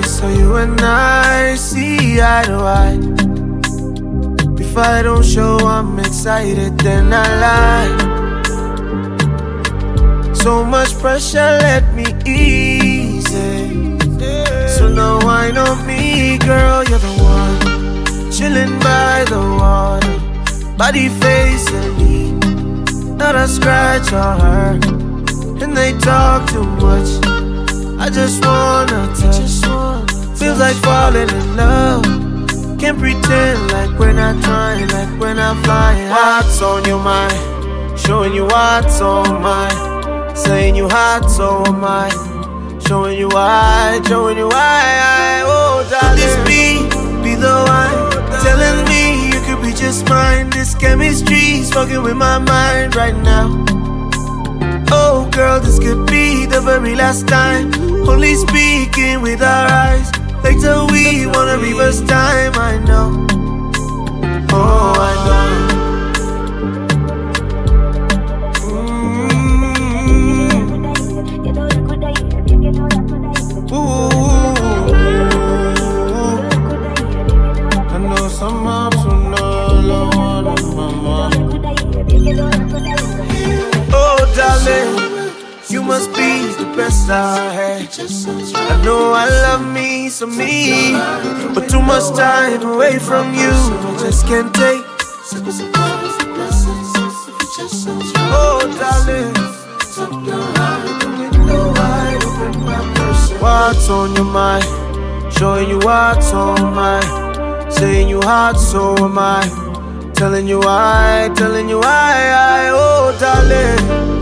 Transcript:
so you and I see eye to eye. If I don't show I'm excited, then I lie. So much pressure, let me ease it. So now wine on me, girl, you're the one. Chilling by the water, body facing, not a scratch or hurt. And they talk too much, I just wanna touch. Feels like falling in love. Can't pretend like we're not trying, like we're not flying. What's on your mind? Showing you what's on mine. Saying you hot, so am I. Showing you why, oh darling. This be the one, telling me you could be just mine. This chemistry's fucking with my mind right now. Oh girl, this could be the very last time. Only speaking with our eyes. Later we wanna reverse time, I know. Oh, I know. I know some ups will not lower on my mind. Oh, darling, you must be the best I had. I know I love me, so me, but too much time away from you, I just can't take. Oh, darling, what's on your mind? Showing you what's on mine. Saying you hot, so am I. Telling you why, oh darling.